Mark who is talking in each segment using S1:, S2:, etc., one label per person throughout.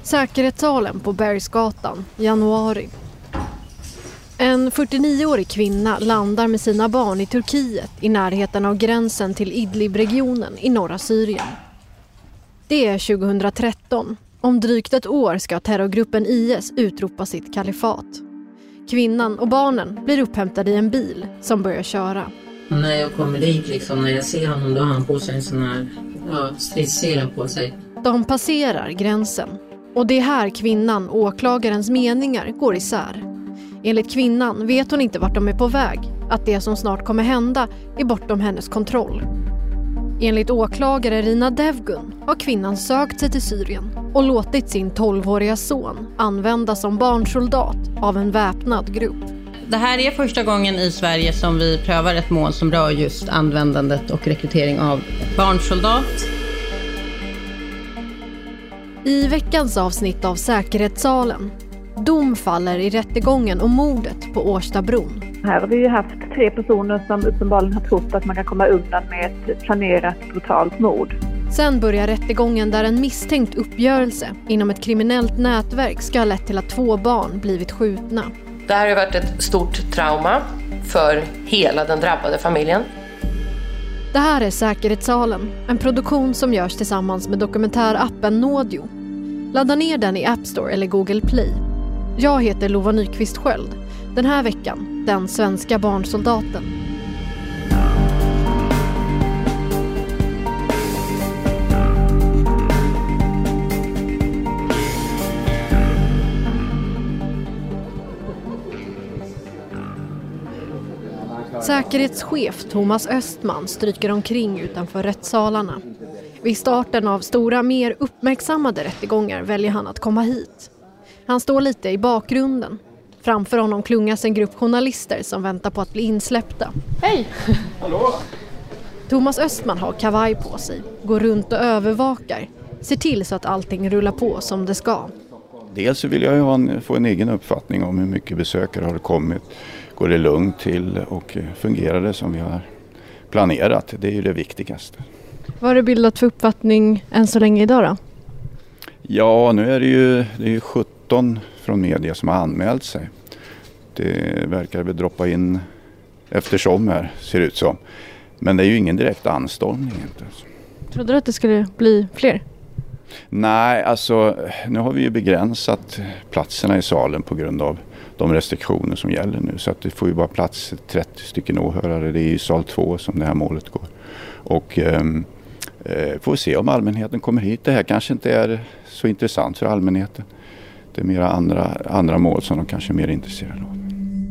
S1: Säkerhetssalen på Bergsgatan, januari. En 49-årig kvinna landar med sina barn i Turkiet i närheten av gränsen till Idlib-regionen i norra Syrien. Det är 2013. Om drygt ett år ska terrorgruppen IS utropa sitt kalifat. Kvinnan och barnen blir upphämtade i en bil som börjar köra.
S2: När jag kommer dit, när jag ser honom, då har han på sig en sån här stridssele på sig.
S1: De passerar gränsen. Och det är här kvinnan och åklagarens meningar går isär. Enligt kvinnan vet hon inte vart de är på väg. Att det som snart kommer hända är bortom hennes kontroll. Enligt åklagare Rina Devgun har kvinnan sökt sig till Syrien och låtit sin 12-åriga son användas som barnsoldat av en väpnad grupp.
S3: Det här är första gången i Sverige som vi prövar ett mål som rör just användandet och rekrytering av barnsoldat.
S1: I veckans avsnitt av Säkerhetssalen. Dom faller i rättegången om mordet på Årstabron.
S4: Här har vi ju haft 3 personer som uppenbarligen har trott att man kan komma undan med ett planerat brutalt mord.
S1: Sen börjar rättegången där en misstänkt uppgörelse inom ett kriminellt nätverk ska ha lett till att 2 barn blivit skjutna.
S5: Det här har varit ett stort trauma för hela den drabbade familjen.
S1: Det här är Säkerhetssalen, en produktion som görs tillsammans med dokumentärappen Nådio. Ladda ner den i App Store eller Google Play. Jag heter Lova Nyqvist Sköld. Den här veckan, den svenska barnsoldaten. Säkerhetschef Thomas Östman stryker omkring utanför rättssalarna. Vid starten av stora, mer uppmärksammade rättegångar väljer han att komma hit. Han står lite i bakgrunden. Framför honom klungas en grupp journalister som väntar på att bli insläppta. Hej!
S6: Hallå!
S1: Thomas Östman har kavaj på sig, går runt och övervakar. Ser till så att allting rullar på som det ska.
S6: Dels så vill jag ju få en egen uppfattning om hur mycket besökare har kommit. Går det lugnt till och fungerar det som vi har planerat? Det är ju det viktigaste.
S1: Vad har du bildat för uppfattning än så länge idag då?
S6: Ja, nu är det är ju 17 från media som har anmält sig. Det verkar väl droppa in eftersom här, ser det ut som. Men det är ju ingen direkt anstormning.
S1: Trodde du att det skulle bli fler?
S6: Nej, alltså nu har vi ju begränsat platserna i salen på grund av de restriktioner som gäller nu. Så att det får ju bara plats 30 stycken åhörare. Det är i sal 2 som det här målet går. Och får se om allmänheten kommer hit. Det här kanske inte är så intressant för allmänheten. Det är mera andra mål som de kanske är mer intresserade av.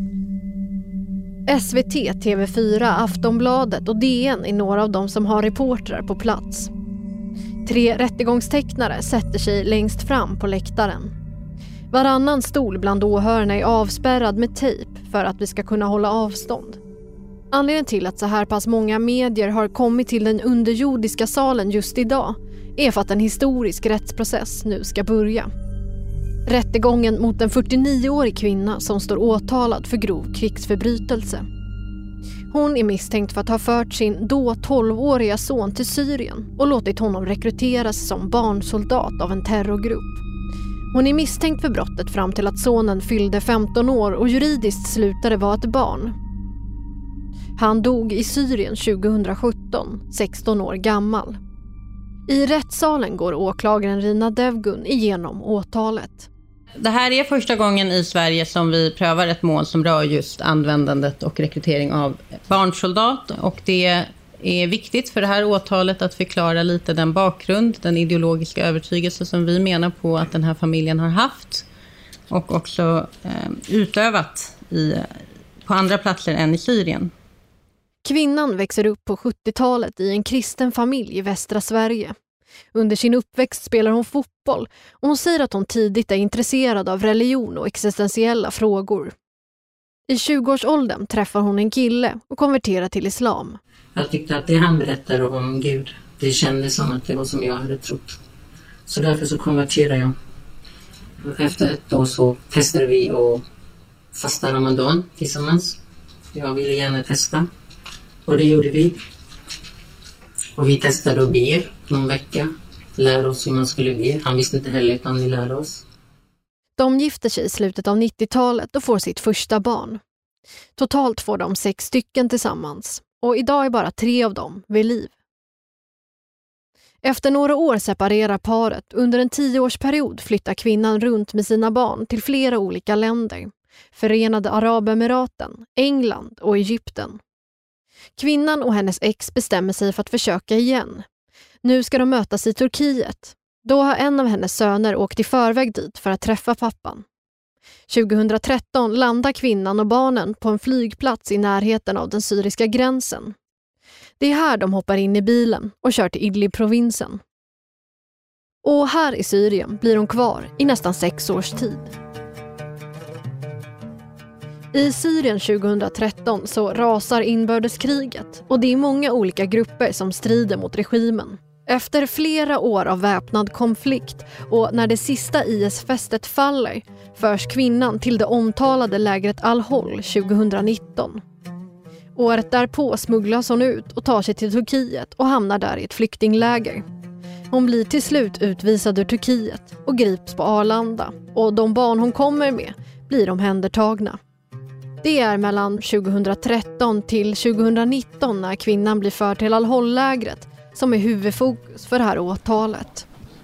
S1: SVT, TV4, Aftonbladet och DN är några av de som har reportrar på plats. 3 rättegångstecknare sätter sig längst fram på läktaren. Varannan stol bland åhörarna är avspärrad med tejp för att vi ska kunna hålla avstånd. Anledningen till att så här pass många medier har kommit till den underjordiska salen just idag är för att en historisk rättsprocess nu ska börja. Rättegången mot en 49-årig kvinna som står åtalad för grov krigsförbrytelse. Hon är misstänkt för att ha fört sin då 12-åriga son till Syrien och låtit honom rekryteras som barnsoldat av en terrorgrupp. Hon är misstänkt för brottet fram till att sonen fyllde 15 år och juridiskt slutade vara ett barn. Han dog i Syrien 2017, 16 år gammal. I rättssalen går åklagaren Rina Devgun igenom åtalet.
S3: Det här är första gången i Sverige som vi prövar ett mål som rör just användandet och rekrytering av barnsoldat. Och det är viktigt för det här åtalet att förklara lite den bakgrund, den ideologiska övertygelse som vi menar på att den här familjen har haft. Och också utövat på andra platser än i Syrien.
S1: Kvinnan växer upp på 70-talet i en kristen familj i västra Sverige. Under sin uppväxt spelar hon fotboll och hon säger att hon tidigt är intresserad av religion och existentiella frågor. I 20-årsåldern träffar hon en kille och konverterar till islam.
S2: Jag tyckte att det han berättade om Gud, det kändes som att det var som jag hade trott. Så därför så konverterade jag. Och efter ett år så testade vi och fasta Ramadan tillsammans. Jag ville gärna testa. Och det gjorde vi. Och vi testade och ber någon vecka lära oss hur man skulle bli. Han visste inte heller utan vi lärde oss.
S1: De gifter sig i slutet av 90-talet och får sitt första barn. Totalt får de 6 stycken tillsammans och idag är bara 3 av dem vid liv. Efter några år separerar paret. Under en 10-årsperiod flyttar kvinnan runt med sina barn till flera olika länder. Förenade Arabemiraten, England och Egypten. Kvinnan och hennes ex bestämmer sig för att försöka igen. Nu ska de mötas i Turkiet. Då har en av hennes söner åkt i förväg dit för att träffa pappan. 2013 landar kvinnan och barnen på en flygplats i närheten av den syriska gränsen. Det är här de hoppar in i bilen och kör till Idlib-provinsen. Och här i Syrien blir de kvar i nästan 6 års tid. I Syrien 2013 så rasar inbördeskriget och det är många olika grupper som strider mot regimen. Efter flera år av väpnad konflikt och när det sista IS-fästet faller förs kvinnan till det omtalade lägret Al-Hol 2019. Året därpå smugglas hon ut och tar sig till Turkiet och hamnar där i ett flyktingläger. Hon blir till slut utvisad ur Turkiet och grips på Arlanda och de barn hon kommer med blir omhändertagna. Det är mellan 2013 till 2019 när kvinnan blir förd till Al-Hol-lägret som är huvudfokus för det här åtalet.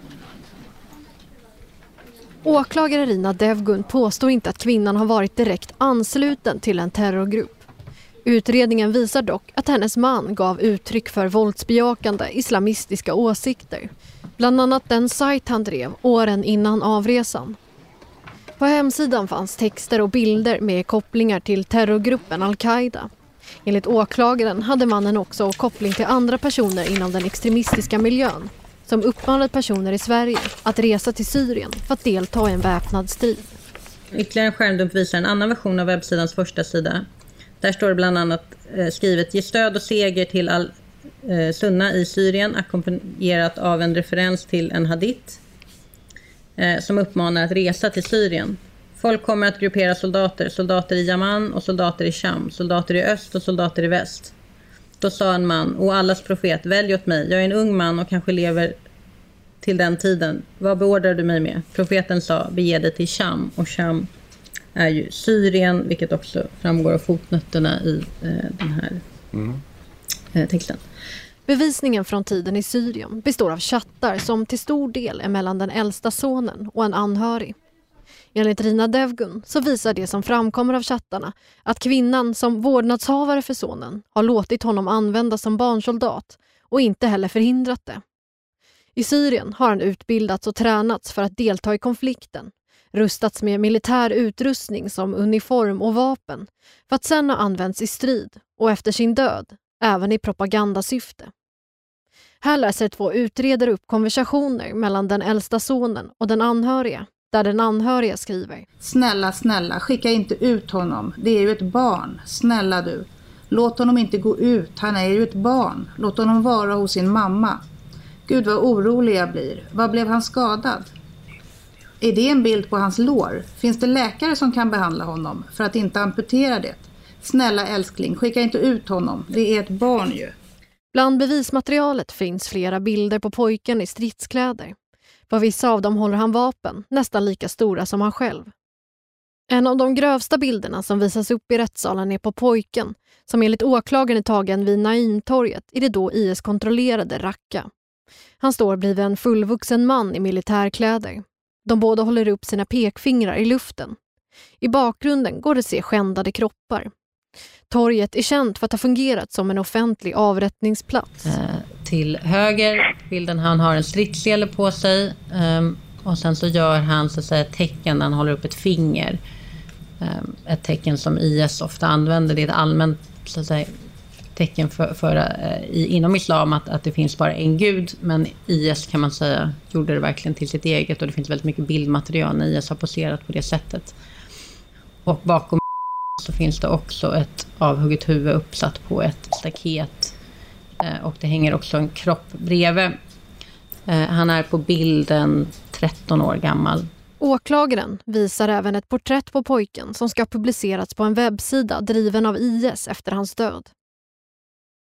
S1: Åklagare Rina Devgun påstår inte att kvinnan har varit direkt ansluten till en terrorgrupp. Utredningen visar dock att hennes man gav uttryck för våldsbejakande islamistiska åsikter. Bland annat den sajt han drev åren innan avresan. På hemsidan fanns texter och bilder med kopplingar till terrorgruppen Al-Qaida. Enligt åklagaren hade mannen också koppling till andra personer inom den extremistiska miljön som uppmanade personer i Sverige att resa till Syrien för att delta i en väpnad strid.
S3: Ytterligare en skärmdump visar en annan version av webbsidans första sida. Där står det bland annat skrivet: ge stöd och seger till al-Sunna i Syrien, ackompanjerat av en referens till en hadith som uppmanar att resa till Syrien. Folk kommer att gruppera soldater i Yaman och soldater i Sham, soldater i öst och soldater i väst. Då sa en man: o Allahs profet, välj åt mig, jag är en ung man och kanske lever till den tiden. Vad beordrar du mig med? Profeten sa: bege dig till Sham, och Sham är ju Syrien, vilket också framgår av fotnoterna i den här texten.
S1: Bevisningen från tiden i Syrien består av chattar som till stor del är mellan den äldsta sonen och en anhörig. Enligt Rina Devgun så visar det som framkommer av chattarna att kvinnan som vårdnadshavare för sonen har låtit honom användas som barnsoldat och inte heller förhindrat det. I Syrien har han utbildats och tränats för att delta i konflikten, rustats med militär utrustning som uniform och vapen för att sedan ha använts i strid och efter sin död, även i propagandasyfte. Här läser 2 utredare upp konversationer mellan den äldsta sonen och den anhöriga, där den anhöriga skriver:
S7: snälla, skicka inte ut honom. Det är ju ett barn. Snälla du. Låt honom inte gå ut. Han är ju ett barn. Låt honom vara hos sin mamma. Gud vad orolig jag blir. Vad blev han skadad? Är det en bild på hans lår? Finns det läkare som kan behandla honom för att inte amputera det? Snälla älskling, skicka inte ut honom. Det är ett barn ju.
S1: Bland bevismaterialet finns flera bilder på pojken i stridskläder. På vissa av dem håller han vapen, nästan lika stora som han själv. En av de grövsta bilderna som visas upp i rättssalen är på pojken, som enligt åklagaren är tagen vid Naimtorget i det då IS-kontrollerade Raqqa. Han står bredvid en fullvuxen man i militärkläder. De båda håller upp sina pekfingrar i luften. I bakgrunden går det att se skändade kroppar. Torget är känt för att ha fungerat som en offentlig avrättningsplats.
S3: Till höger bilden, han har en stridssele på sig och sen så gör han så att säga ett tecken när han håller upp ett finger. Ett tecken som IS ofta använder. Det är ett allmänt så att säga tecken inom islam att det finns bara en gud, men IS kan man säga gjorde det verkligen till sitt eget, och det finns väldigt mycket bildmaterial när IS har poserat på det sättet. Och bakom så finns det också ett avhugget huvud uppsatt på ett staket, och det hänger också en kropp bredvid. Han är på bilden 13 år gammal.
S1: Åklagaren visar även ett porträtt på pojken som ska publicerats på en webbsida driven av IS efter hans död.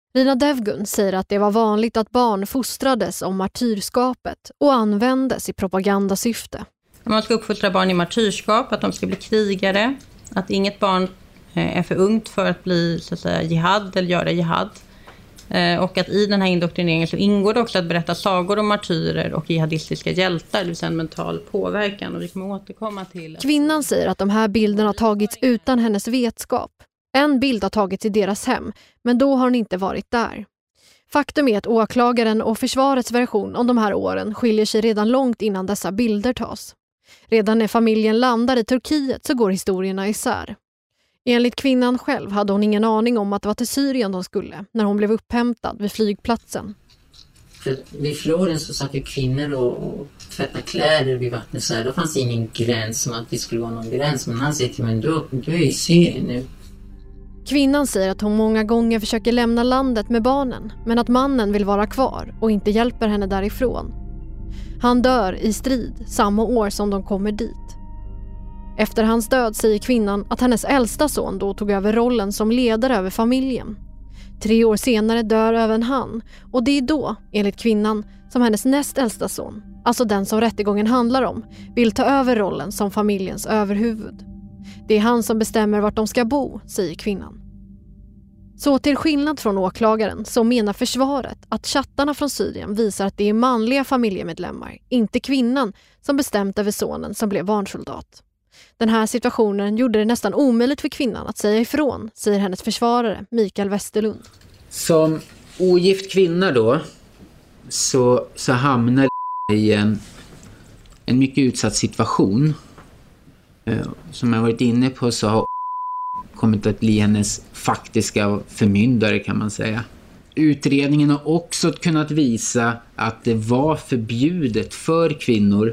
S1: Rina Devgun säger att det var vanligt att barn fostrades om martyrskapet och användes i propagandasyfte.
S3: Man ska uppfostra barn i martyrskap, att de ska bli krigare, att inget barn är för ungt för att bli så att säga jihad eller göra jihad. Och att i den här indoktrineringen så ingår det också att berätta sagor om martyrer och jihadistiska hjältar, det vill säga en mental påverkan, och vi kommer återkomma till.
S1: Kvinnan säger att de här bilderna har tagits utan hennes vetskap. En bild har tagits i deras hem, men då har hon inte varit där. Faktum är att åklagaren och försvarets version om de här åren skiljer sig redan långt innan dessa bilder tas. Redan när familjen landar i Turkiet så går historierna isär. Enligt kvinnan själv hade hon ingen aning om att det var till Syrien de skulle när hon blev upphämtad vid flygplatsen.
S2: För vid Florens så satt ju kvinnor och tvättade kläder vid vattnet så här. Då fanns ingen gräns som att det skulle vara någon gräns. Men han säger till mig, du är i Syrien nu.
S1: Kvinnan säger att hon många gånger försöker lämna landet med barnen, men att mannen vill vara kvar och inte hjälper henne därifrån. Han dör i strid samma år som de kommer dit. Efter hans död säger kvinnan att hennes äldsta son då tog över rollen som ledare över familjen. 3 år senare dör även han, och det är då, enligt kvinnan, som hennes näst äldsta son, alltså den som rättegången handlar om, vill ta över rollen som familjens överhuvud. Det är han som bestämmer vart de ska bo, säger kvinnan. Så till skillnad från åklagaren så menar försvaret att chattarna från Syrien visar att det är manliga familjemedlemmar, inte kvinnan, som bestämt över sonen som blev barnsoldat. Den här situationen gjorde det nästan omöjligt för kvinnan att säga ifrån, säger hennes försvarare Mikael Westerlund.
S8: Som ogift kvinna då så hamnar i en mycket utsatt situation. Som jag varit inne på så har kommit att bli hennes faktiska förmyndare, kan man säga. Utredningen har också kunnat visa att det var förbjudet för kvinnor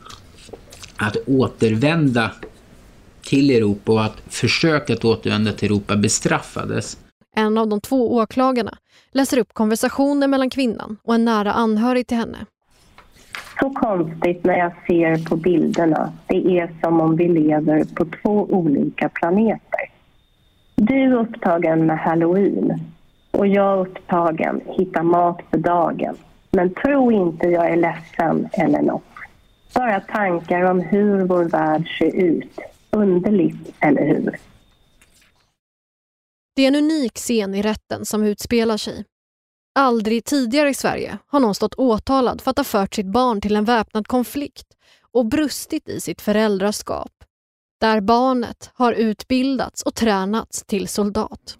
S8: att återvända till Europa och att försöka att återvända till Europa bestraffades.
S1: En av de 2 åklagarna läser upp konversationer mellan kvinnan och en nära anhörig till henne.
S9: Så konstigt när jag ser på bilderna. Det är som om vi lever på 2 olika planeter. Du är upptagen med Halloween och jag är upptagen hitta mat för dagen. Men tro inte jag är ledsen eller något. Bara tankar om hur vår värld ser ut. Underligt, eller hur?
S1: Det är en unik scen i rätten som utspelar sig. Aldrig tidigare i Sverige har någon stått åtalad för att ha fört sitt barn till en väpnad konflikt och brustit i sitt föräldraskap. Där barnet har utbildats och tränats till soldat.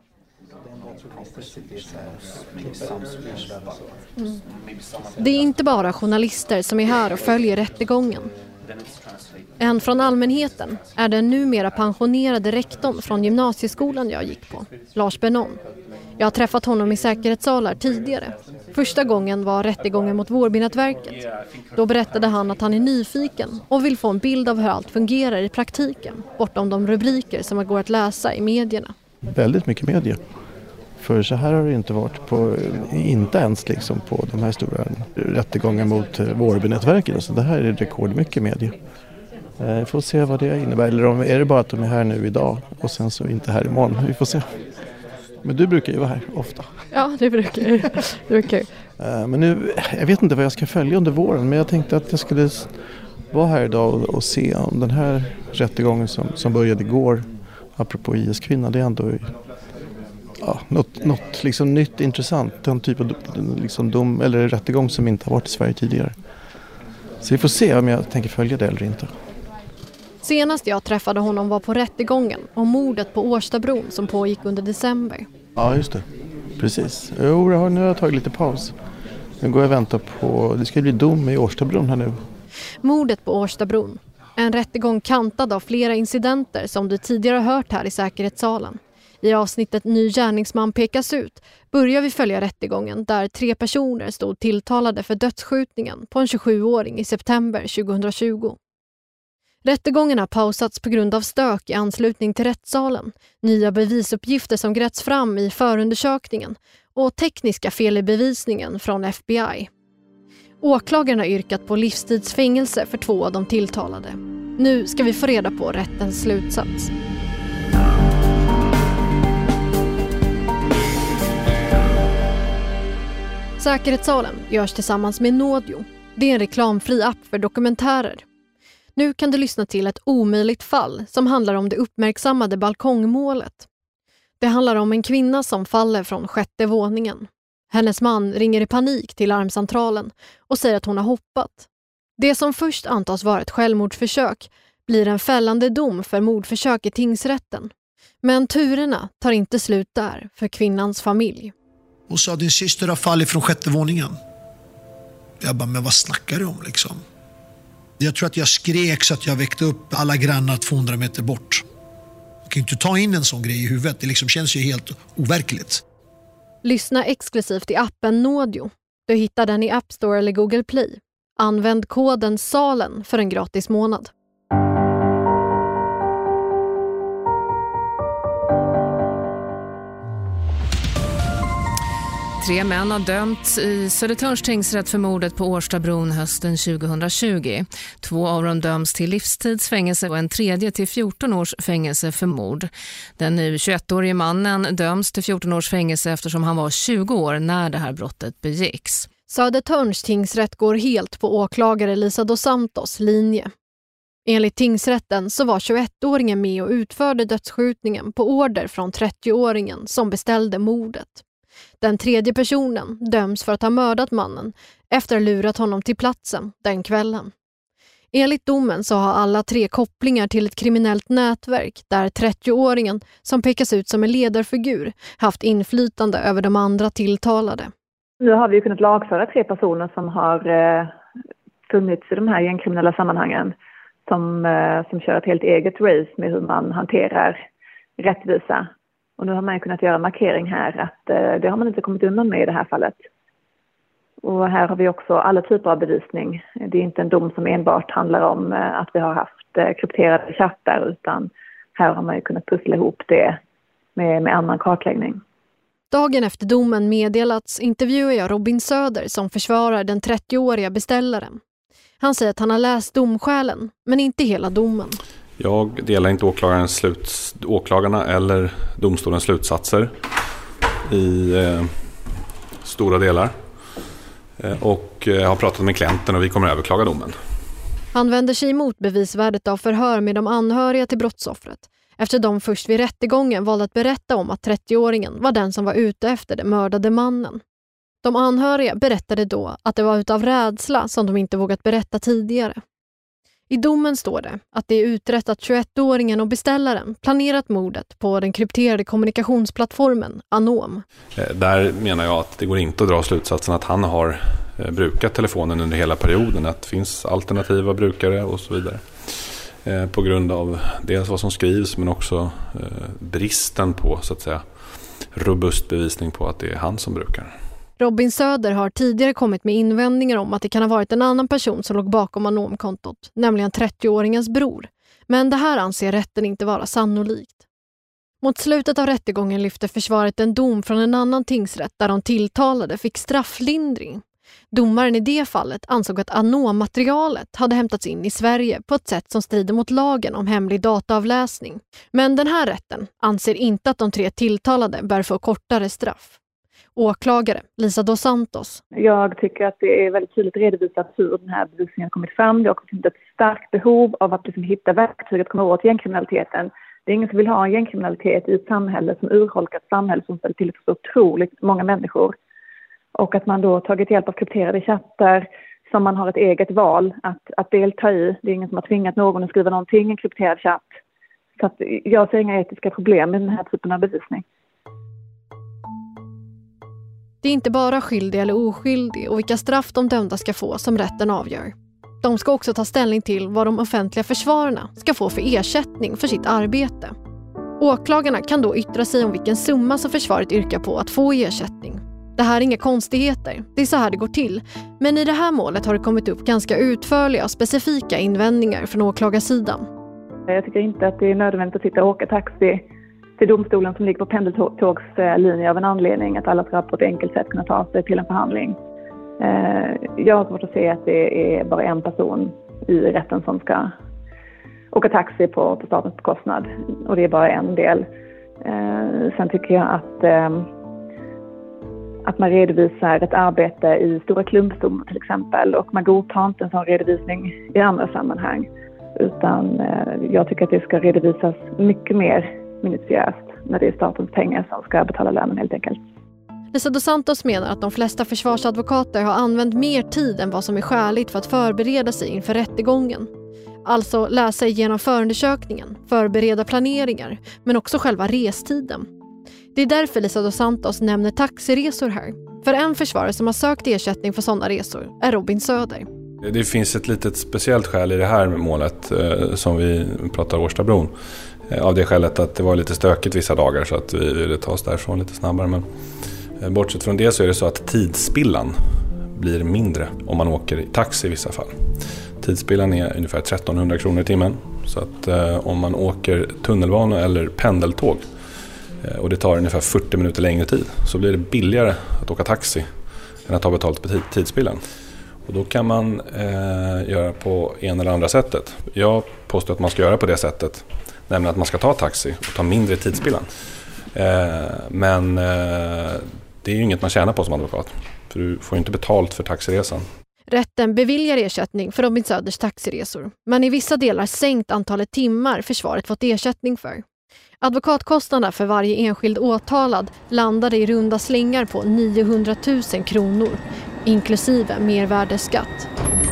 S1: Det är inte bara journalister som är här och följer rättegången. En från allmänheten är den numera pensionerade rektorn från gymnasieskolan jag gick på, Lars Benon. Jag har träffat honom i säkerhetssalar tidigare. Första gången var rättegången mot Vårbynätverket. Då berättade han att han är nyfiken och vill få en bild av hur allt fungerar i praktiken, bortom de rubriker som går att läsa i medierna.
S10: Väldigt mycket media. För så här har det inte varit på, inte ens liksom på de här stora rättegångarna mot Vårbynätverket. Så det här är rekordmycket media. Vi får se vad det innebär. Eller är det bara att de är här nu idag och sen så inte här imorgon. Vi får se. Men du brukar ju vara här ofta.
S1: Ja, det brukar jag.
S10: Men nu, jag vet inte vad jag ska följa under våren. Men jag tänkte att jag skulle vara här idag och se om den här rättegången som började igår. Apropå IS-kvinna, det är ändå något liksom nytt, intressant. Den typ av liksom eller rättegång som inte har varit i Sverige tidigare. Så vi får se om jag tänker följa det eller inte.
S1: Senast jag träffade honom var på rättegången om mordet på Årstabron som pågick under december.
S10: Ja, just det. Precis. Jo, nu har jag tagit lite paus. Nu går jag och väntar på, det ska bli dom i Årstabron här nu.
S1: Mordet på Årstabron. En rättegång kantad av flera incidenter som du tidigare har hört här i säkerhetssalen. I avsnittet Ny gärningsman pekas ut börjar vi följa rättegången där 3 personer stod tilltalade för dödsskjutningen på en 27-åring i september 2020. Rättegången har pausats på grund av stök i anslutning till rättssalen, nya bevisuppgifter som grävts fram i förundersökningen och tekniska fel i bevisningen från FBI. Åklagaren har yrkat på livstidsfängelse för 2 av de tilltalade. Nu ska vi få reda på rättens slutsats. Säkerhetssalen görs tillsammans med Nådio. Det är en reklamfri app för dokumentärer. Nu kan du lyssna till ett omöjligt fall som handlar om det uppmärksammade balkongmålet. Det handlar om en kvinna som faller från 6:e våningen. Hennes man ringer i panik till larmcentralen och säger att hon har hoppat. Det som först antas vara ett självmordsförsök blir en fällande dom för mordförsök i tingsrätten. Men turerna tar inte slut där för kvinnans familj.
S11: Hon sa, din syster har fallit från 6:e våningen. Jag bara, men vad snackar du om liksom? Jag tror att jag skrek så att jag väckte upp alla grannar 200 meter bort. Jag kan inte ta in en sån grej i huvudet. Det liksom känns ju helt overkligt.
S1: Lyssna exklusivt i appen Nådio. Du hittar den i App Store eller Google Play. Använd koden SALEN för en gratis månad.
S12: Tre män har dömts i Södertörns tingsrätt för mordet på Årstabron hösten 2020. 2 av dem döms till livstidsfängelse och en tredje till 14 års fängelse för mord. Den nu 21-årige mannen döms till 14 års fängelse eftersom han var 20 år när det här brottet begicks.
S1: Södertörns tingsrätt går helt på åklagare Lisa dos Santos linje. Enligt tingsrätten så var 21-åringen med och utförde dödsskjutningen på order från 30-åringen som beställde mordet. Den tredje personen döms för att ha mördat mannen efter att ha lurat honom till platsen den kvällen. Enligt domen så har alla 3 kopplingar till ett kriminellt nätverk där 30-åringen, som pekas ut som en ledarfigur, haft inflytande över de andra tilltalade.
S4: Nu har vi kunnat lagföra 3 personer som har funnits i de här gängkriminella sammanhangen som kör ett helt eget race med hur man hanterar rättvisa. Och nu har man kunnat göra en markering här att det har man inte kommit undan med i det här fallet. Och här har vi också alla typer av bevisning. Det är inte en dom som enbart handlar om att vi har haft krypterade chattar, utan här har man ju kunnat pussla ihop det med annan kartläggning.
S1: Dagen efter domen meddelats intervjuar jag Robin Söder som försvarar den 30-åriga beställaren. Han säger att han har läst domskälen, men inte hela domen.
S13: Jag delar inte åklagarna eller domstolens slutsatser i stora delar. Och jag har pratat med klienten och vi kommer att överklaga domen.
S1: Han vänder sig emot bevisvärdet av förhör med de anhöriga till brottsoffret, efter de först vid rättegången valde att berätta om att 30-åringen var den som var ute efter den mördade mannen. De anhöriga berättade då att det var utav rädsla som de inte vågat berätta tidigare. I domen står det att det är utrett att 21-åringen och beställaren planerat mordet på den krypterade kommunikationsplattformen Anom.
S13: Där menar jag att det går inte att dra slutsatsen att han har brukat telefonen under hela perioden, att det finns alternativa brukare och så vidare. På grund av dels vad som skrivs men också bristen på så att säga robust bevisning på att det är han som brukar.
S1: Robin Söder har tidigare kommit med invändningar om att det kan ha varit en annan person som låg bakom Anom-kontot, nämligen 30-åringens bror. Men det här anser rätten inte vara sannolikt. Mot slutet av rättegången lyfte försvaret en dom från en annan tingsrätt där de tilltalade fick strafflindring. Domaren i det fallet ansåg att Anom-materialet hade hämtats in i Sverige på ett sätt som strider mot lagen om hemlig dataavläsning. Men den här rätten anser inte att de 3 tilltalade bör få kortare straff. Åklagare Lisa dos Santos.
S4: Jag tycker att det är väldigt tydligt redovisat hur den här bevisningen har kommit fram. Det har kommit ett starkt behov av att hitta verktyg att komma åt gängkriminaliteten. Det är ingen som vill ha en gängkriminalitet i ett samhälle som urholkat samhälle som ställer till för otroligt många människor. Och att man då tagit hjälp av krypterade chattar som man har ett eget val att delta i. Det är ingen som har tvingat någon att skriva någonting i en krypterad chatt. Så att jag ser inga etiska problem med den här typen av bevisning.
S1: Det är inte bara skyldig eller oskyldig och vilka straff de dömda ska få som rätten avgör. De ska också ta ställning till vad de offentliga försvararna ska få för ersättning för sitt arbete. Åklagarna kan då yttra sig om vilken summa som försvaret yrkar på att få ersättning. Det här är inga konstigheter, det är så här det går till. Men i det här målet har det kommit upp ganska utförliga och specifika invändningar från åklagarsidan.
S4: Jag tycker inte att det är nödvändigt att sitta och åka taxi till domstolen som ligger på pendeltågslinje av en anledning att alla ska på ett enkelt sätt kunna ta sig till en förhandling. Jag har svårt att se att det är bara en person i rätten som ska åka taxi på statens bekostnad, och det är bara en del. Sen tycker jag att att man redovisar ett arbete i stora klumpsummor till exempel, och man godtar inte en sån redovisning i andra sammanhang. Utan jag tycker att det ska redovisas mycket mer minutiöst när det är statens pengar som ska betala lönen helt enkelt.
S1: Lisa dos Santos menar att de flesta försvarsadvokater har använt mer tid än vad som är skäligt för att förbereda sig inför rättegången. Alltså läsa igenom förundersökningen, förbereda planeringar, men också själva restiden. Det är därför Lisa dos Santos nämner taxiresor här. För en försvarare som har sökt ersättning för sådana resor är Robin Söder.
S13: Det finns ett litet speciellt skäl i det här målet som vi pratar Årstabron. Av det skälet att det var lite stökigt vissa dagar så att vi ville ta oss därifrån lite snabbare. Men bortsett från det så är det så att tidsspillan blir mindre om man åker i taxi i vissa fall. Tidsspillan är ungefär 1300 kronor i timmen. Så att om man åker tunnelbana eller pendeltåg och det tar ungefär 40 minuter längre tid så blir det billigare att åka taxi än att ta betalt på tidsspillan. Och då kan man göra på en eller andra sättet. Jag påstår att man ska göra på det sättet, nämligen att man ska ta taxi och ta mindre tidsspillan. Men det är ju inget man tjänar på som advokat, för du får inte betalt för taxiresan.
S1: Rätten beviljar ersättning för Robin Söders taxiresor, men i vissa delar sänkt antalet timmar försvaret fått ersättning för. Advokatkostnaderna för varje enskild åtalad landade i runda slängar på 900 000 kronor, inklusive mervärdesskatt.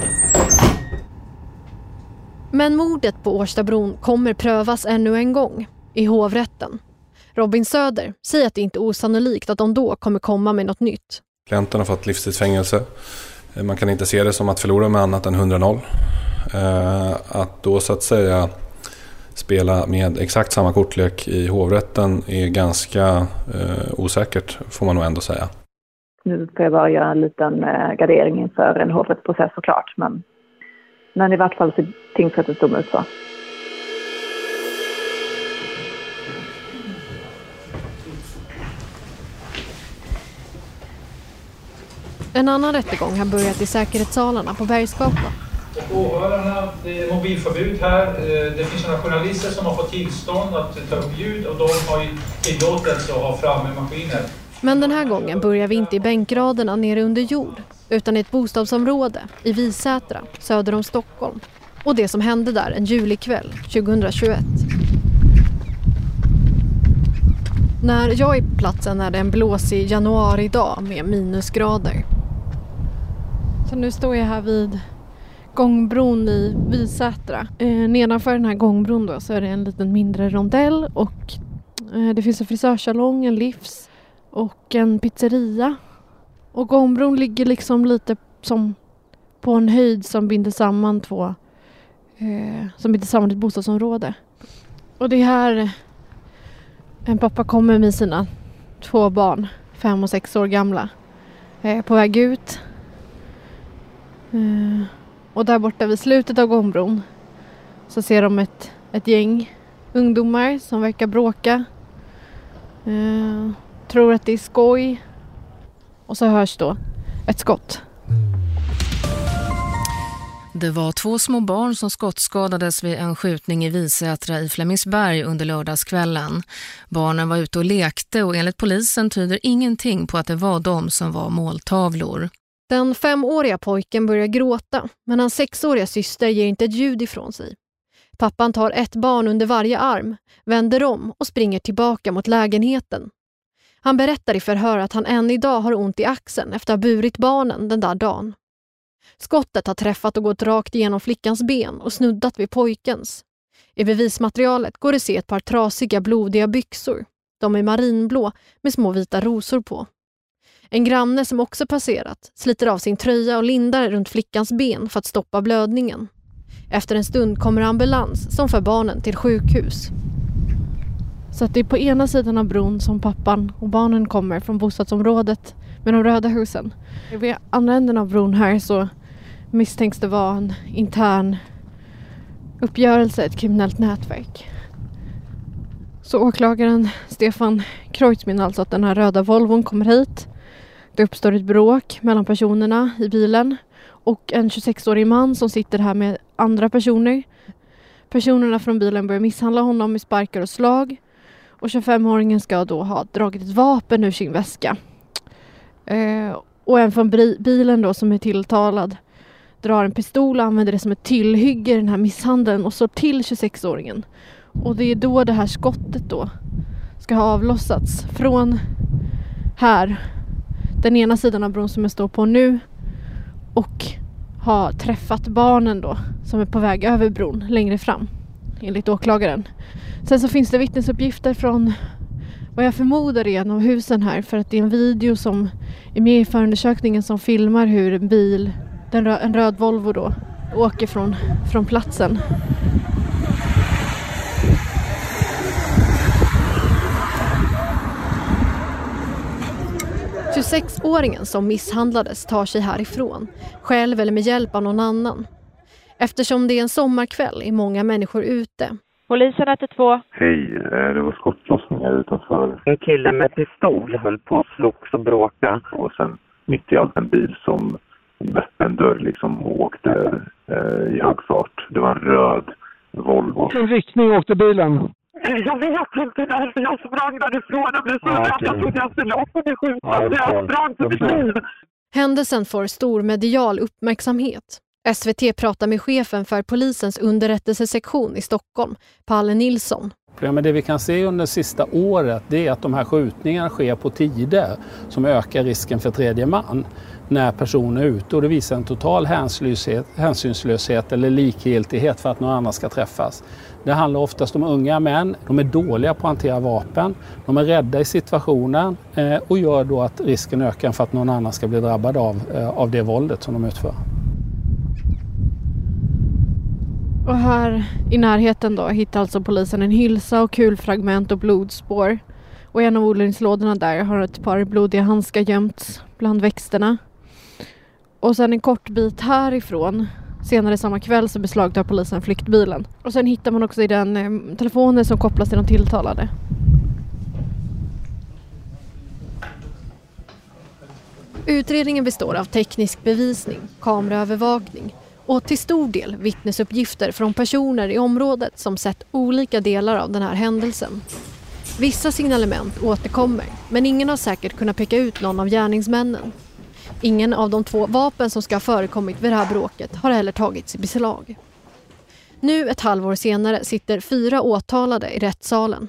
S1: Men mordet på Årstabron kommer prövas ännu en gång, i hovrätten. Robin Söder säger att det inte är osannolikt att de då kommer komma med något nytt.
S13: Klienten har fått livstidsfängelse. Man kan inte se det som att förlora med annat än 100-0. Att då så att säga spela med exakt samma kortlek i hovrätten är ganska osäkert, får man nog ändå säga.
S4: Nu får jag bara göra en liten gardering inför en hovrättsprocess såklart, men i vart fall så tingsrättens dom ut så.
S1: En annan rättegång har börjat i säkerhetssalarna på Bergsgatan.
S14: Åhörarna, det är mobilförbud här. Det finns några journalister som har fått tillstånd att ta upp ljud och de har ju tillåtelse att ha framme maskiner.
S1: Men den här gången börjar vi inte i bänkraderna nere under jord, utan i ett bostadsområde i Visätra, söder om Stockholm. Och det som hände där en julikväll 2021. När jag är på platsen är det en blåsig januaridag med minusgrader. Så nu står jag här vid gångbron i Visätra. Nedanför den här gångbron då så är det en liten mindre rondell och det finns en frisörsalong, en livs och en pizzeria. Och gångbron ligger liksom lite som på en höjd som binder samman ett bostadsområde. Och det är här en pappa kommer med sina 2 barn, 5 och 6 år gamla, på väg ut. Och där borta vid slutet av gångbron så ser de ett gäng ungdomar som verkar bråka. Tror att det är skoj. Och så hörs då ett skott.
S12: Det var 2 små barn som skottskadades vid en skjutning i Visätra i Flemingsberg under lördagskvällen. Barnen var ute och lekte och enligt polisen tyder ingenting på att det var de som var måltavlor.
S1: Den 5-åriga pojken börjar gråta, men hans 6-åriga syster ger inte ett ljud ifrån sig. Pappan tar ett barn under varje arm, vänder om och springer tillbaka mot lägenheten. Han berättar i förhör att han än idag har ont i axeln efter att ha burit barnen den där dagen. Skottet har träffat och gått rakt igenom flickans ben och snuddat vid pojkens. I bevismaterialet går det att se ett par trasiga blodiga byxor. De är marinblå med små vita rosor på. En granne som också passerat sliter av sin tröja och lindar runt flickans ben för att stoppa blödningen. Efter en stund kommer ambulans som för barnen till sjukhus. Så att det är på ena sidan av bron som pappan och barnen kommer från bostadsområdet med de röda husen. Vid andra änden av bron här så misstänks det vara en intern uppgörelse, ett kriminellt nätverk. Så åklagaren Stefan Kreutz menar alltså att den här röda Volvon kommer hit. Det uppstår ett bråk mellan personerna i bilen och en 26-årig man som sitter här med andra personer. Personerna från bilen börjar misshandla honom med sparkar och slag. Och 25-åringen ska då ha dragit ett vapen ur sin väska. Och en från bilen då som är tilltalad drar en pistol och använder det som ett tillhygge i den här misshandeln och slår till 26-åringen. Och det är då det här skottet då ska ha avlossats från här, den ena sidan av bron som jag står på nu, och ha träffat barnen då som är på väg över bron längre fram, enligt åklagaren. Sen så finns det vittnesuppgifter från vad jag förmodar är en av husen här, för att det är en video som är med i förundersökningen som filmar hur en bil, en röd Volvo då, åker från platsen. 26-åringen som misshandlades tar sig härifrån, själv eller med hjälp av någon annan. Eftersom det är en sommarkväll är många människor ute.
S15: Polisen 112.
S16: Hej, det var skottlossningar utanför. En kille med pistol höll på att slåss och bråka. Och sen mitt i allt en bil som en dörr liksom åkte i hög fart. Det var en röd Volvo.
S17: Vilken riktning åkte bilen?
S16: Jag vet inte, därför jag sprang därifrån och blev så rädd. Jag trodde jag skulle låta mig skjuta. Jag sprang för mitt liv.
S1: Händelsen får stor medial uppmärksamhet. SVT pratar med chefen för polisens underrättelsesektion i Stockholm, Palle Nilsson.
S17: Ja, men det vi kan se under sista året, det är att de här skjutningarna sker på tider som ökar risken för tredje man när personer är ute, och det visar en total hänsynslöshet eller likgiltighet för att någon annan ska träffas. Det handlar oftast om unga män, de är dåliga på att hantera vapen, de är rädda i situationen och gör då att risken ökar för att någon annan ska bli drabbad av det våldet som de utför.
S1: Och här i närheten då hittar alltså polisen en hylsa och kulfragment och blodspår. Och i en av odlingslådorna där har ett par blodiga handskar gömts bland växterna. Och sen en kort bit härifrån, senare samma kväll, så beslagtar polisen flyktbilen. Och sen hittar man också i den telefonen som kopplas till de tilltalade. Utredningen består av teknisk bevisning, kameraövervakning och till stor del vittnesuppgifter från personer i området som sett olika delar av den här händelsen. Vissa signalement återkommer, men ingen har säkert kunnat peka ut någon av gärningsmännen. Ingen av de 2 vapen som ska ha förekommit vid det här bråket har heller tagits i beslag. Nu ett halvår senare sitter 4 åtalade i rättssalen.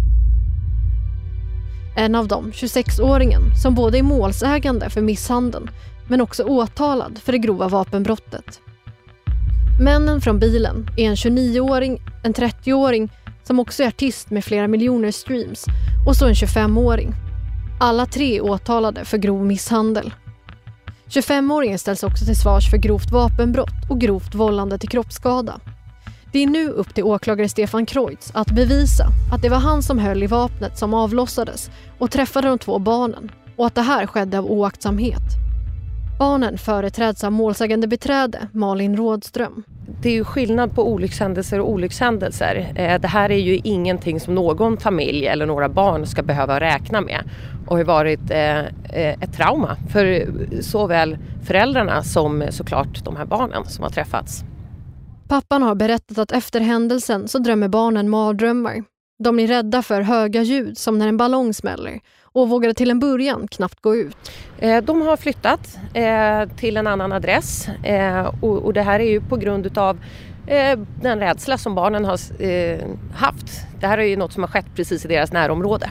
S1: En av dem, 26-åringen, som både är målsägande för misshandeln men också åtalad för det grova vapenbrottet. Männen från bilen är en 29-åring, en 30-åring som också är artist med flera miljoner streams och så en 25-åring. Alla 3 är åtalade för grov misshandel. 25-åringen ställs också till svars för grovt vapenbrott och grovt vållande till kroppsskada. Det är nu upp till åklagare Stefan Kreutz att bevisa att det var han som höll i vapnet som avlossades och träffade de 2 barnen, och att det här skedde av oaktsamhet. Barnen företräds av målsägande beträde Malin Rådström.
S5: Det är ju skillnad på olyckshändelser och olyckshändelser. Det här är ju ingenting som någon familj eller några barn ska behöva räkna med. Och har varit ett trauma för såväl föräldrarna som såklart de här barnen som har träffats.
S1: Pappan har berättat att efter händelsen så drömmer barnen mardrömmar. De är rädda för höga ljud som när en ballong smäller och vågade till en början knappt gå ut.
S5: De har flyttat till en annan adress och det här är ju på grund av den rädsla som barnen har haft. Det här är ju något som har skett precis i deras närområde.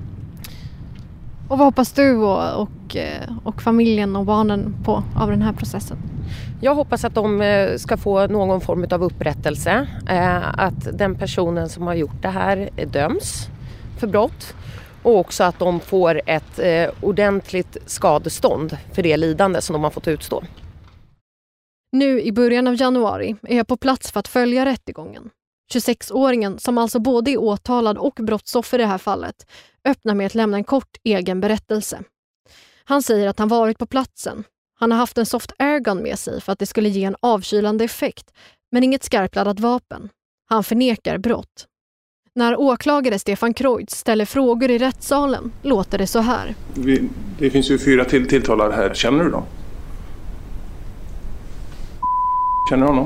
S1: Och vad hoppas du och familjen och barnen på av den här processen?
S5: Jag hoppas att de ska få någon form av upprättelse. Att den personen som har gjort det här döms för brott. Och också att de får ett ordentligt skadestånd för det lidande som de har fått utstå.
S1: Nu i början av januari är jag på plats för att följa rättegången. 26-åringen, som alltså både är åtalad och brottsoffer i det här fallet, öppnar med att lämna en kort egen berättelse. Han säger att han varit på platsen. Han har haft en soft airgun med sig för att det skulle ge en avkylande effekt, men inget skarpladdat vapen. Han förnekar brott. När åklagare Stefan Kreutz ställer frågor i rättssalen låter det så här.
S18: Det finns ju 4 tilltalade här. Känner du dem? Känner du honom?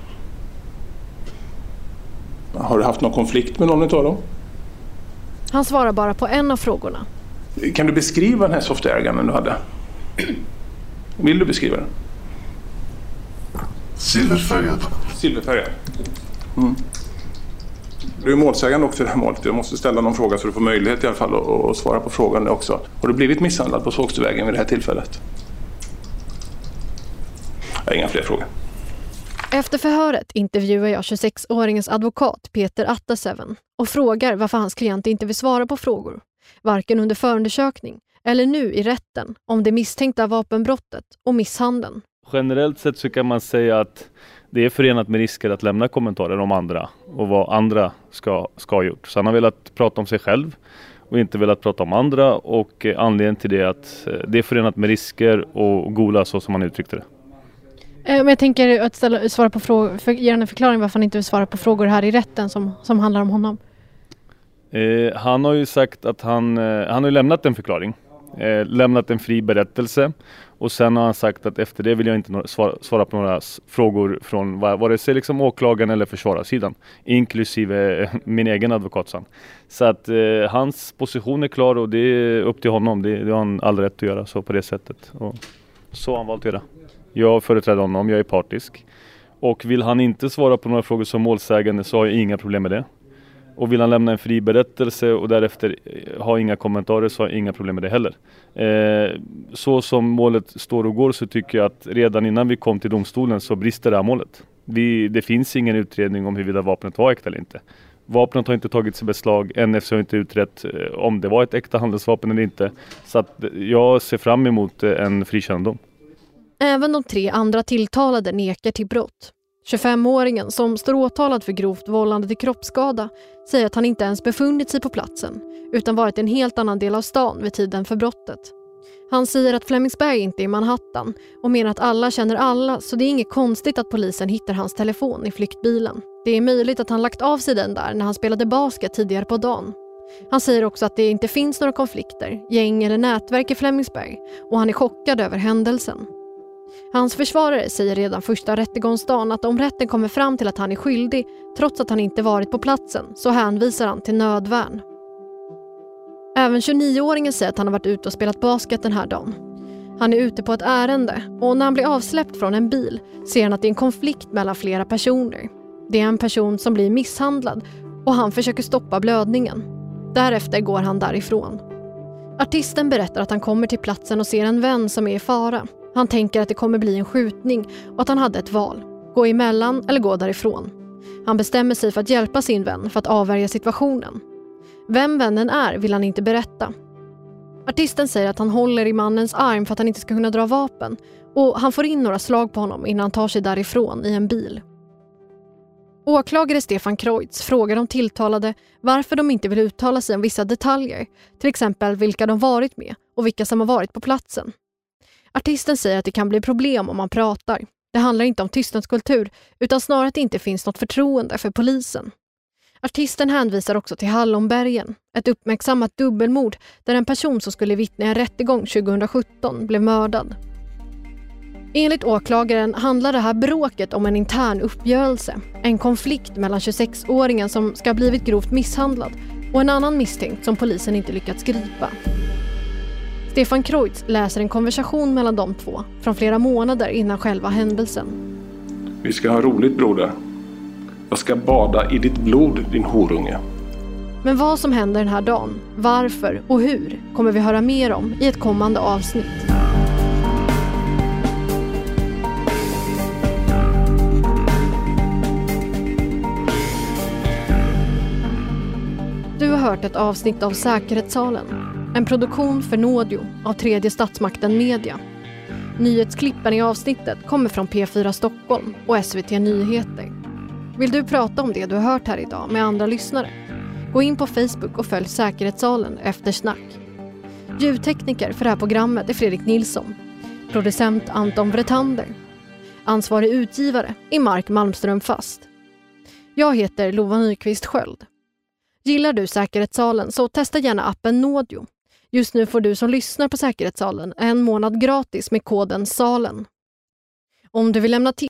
S18: Har du haft någon konflikt med någon av dem?
S1: Han svarar bara på en av frågorna.
S18: Kan du beskriva den här soft airgunnen du hade? Vill du beskriva den?
S15: Silverfärgad.
S18: Silverfärgad. Mm. Du är målsägande också i det här målet. Jag måste ställa någon fråga så du får möjlighet i alla fall att svara på frågan också. Har du blivit misshandlad på Sågstuvägen vid det här tillfället? Jag har inga fler frågor.
S1: Efter förhöret intervjuar jag 26-åringens advokat Peter Attaseven och frågar varför hans klient inte vill svara på frågor, varken under förundersökning eller nu i rätten, om det misstänkta vapenbrottet och misshandeln.
S19: Generellt sett så kan man säga att det är förenat med risker att lämna kommentarer om andra och vad andra ska ha gjort. Så han har velat prata om sig själv och inte velat prata om andra, och anledningen till det är att det är förenat med risker och gola, så som han uttryckte det.
S1: Men jag tänker att svara på frågor, ge en förklaring varför han inte vill svara på frågor här i rätten som handlar om honom.
S19: Han har ju sagt att han har lämnat en förklaring, lämnat en fri berättelse, och sen har han sagt att efter det vill jag inte svara på några frågor från vare sig liksom åklagaren eller försvararsidan, inklusive min egen advokat. Så att hans position är klar och det är upp till honom. Det har han all rätt att göra så på det sättet. Och så har han valt att göra. Jag företräder honom, jag är partisk. Och vill han inte svara på några frågor som målsägande så har jag inga problem med det. Och vill han lämna en fri berättelse och därefter ha inga kommentarer så har jag inga problem med det heller. Så som målet står och går så tycker jag att redan innan vi kom till domstolen så brister det här målet. Det finns ingen utredning om huruvida vapnet var äkta eller inte. Vapnet har inte tagits i beslag, NFC har inte utrett om det var ett äkta handelsvapen eller inte. Så att jag ser fram emot en frikännandom.
S1: Även de 3 andra tilltalade nekar till brott. 25-åringen som står åtalad för grovt vållande till kroppsskada säger att han inte ens befunnit sig på platsen utan varit i en helt annan del av stan vid tiden för brottet. Han säger att Flemingsberg inte är Manhattan och menar att alla känner alla, så det är inget konstigt att polisen hittar hans telefon i flyktbilen. Det är möjligt att han lagt av sig den där när han spelade basket tidigare på dagen. Han säger också att det inte finns några konflikter, gäng eller nätverk i Flemingsberg, och han är chockad över händelsen. Hans försvarare säger redan första rättegångsdagen att om rätten kommer fram till att han är skyldig, trots att han inte varit på platsen, så hänvisar han till nödvärn. Även 29-åringen säger att han har varit ute och spelat basket den här dagen. Han är ute på ett ärende och när han blir avsläppt från en bil ser han att det är en konflikt mellan flera personer. Det är en person som blir misshandlad och han försöker stoppa blödningen. Därefter går han därifrån. Artisten berättar att han kommer till platsen och ser en vän som är i fara. Han tänker att det kommer bli en skjutning och att han hade ett val. Gå emellan eller gå därifrån. Han bestämmer sig för att hjälpa sin vän för att avvärja situationen. Vem vännen är vill han inte berätta. Artisten säger att han håller i mannens arm för att han inte ska kunna dra vapen. Och han får in några slag på honom innan han tar sig därifrån i en bil. Åklagare Stefan Kreutz frågar de tilltalade varför de inte vill uttala sig om vissa detaljer. Till exempel vilka de varit med och vilka som har varit på platsen. Artisten säger att det kan bli problem om man pratar. Det handlar inte om tystnadskultur utan snarare att det inte finns något förtroende för polisen. Artisten hänvisar också till Hallonbergen, ett uppmärksammat dubbelmord där en person som skulle vittna i en rättegång 2017 blev mördad. Enligt åklagaren handlar det här bråket om en intern uppgörelse, en konflikt mellan 26-åringen som ska ha blivit grovt misshandlad och en annan misstänkt som polisen inte lyckats gripa. Stefan Kreutz läser en konversation mellan de två från flera månader innan själva händelsen.
S18: Vi ska ha roligt, broder. Jag ska bada i ditt blod, din horunge.
S1: Men vad som händer den här dagen, varför och hur kommer vi höra mer om i ett kommande avsnitt. Du har hört ett avsnitt av Säkerhetssalen. En produktion för Nådio av Tredje Statsmakten Media. Nyhetsklippen i avsnittet kommer från P4 Stockholm och SVT Nyheter. Vill du prata om det du har hört här idag med andra lyssnare? Gå in på Facebook och följ Säkerhetssalen efter snack. Ljudtekniker för det här programmet är Fredrik Nilsson. Producent Anton Vretander. Ansvarig utgivare är Mark Malmström Fast. Jag heter Lova Nyqvist Sköld. Gillar du Säkerhetssalen så testa gärna appen Nådio. Just nu får du som lyssnar på Säkerhetssalen en månad gratis med koden SALEN. Om du vill lämna